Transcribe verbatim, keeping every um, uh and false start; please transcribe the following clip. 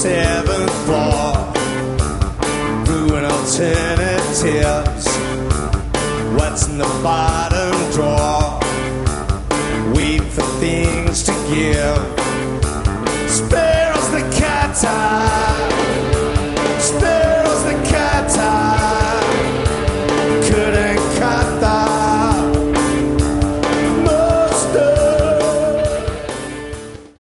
seventh floor, brewing alternatives. What's in the bottom drawer? Wait for things to give. Sparrows the cat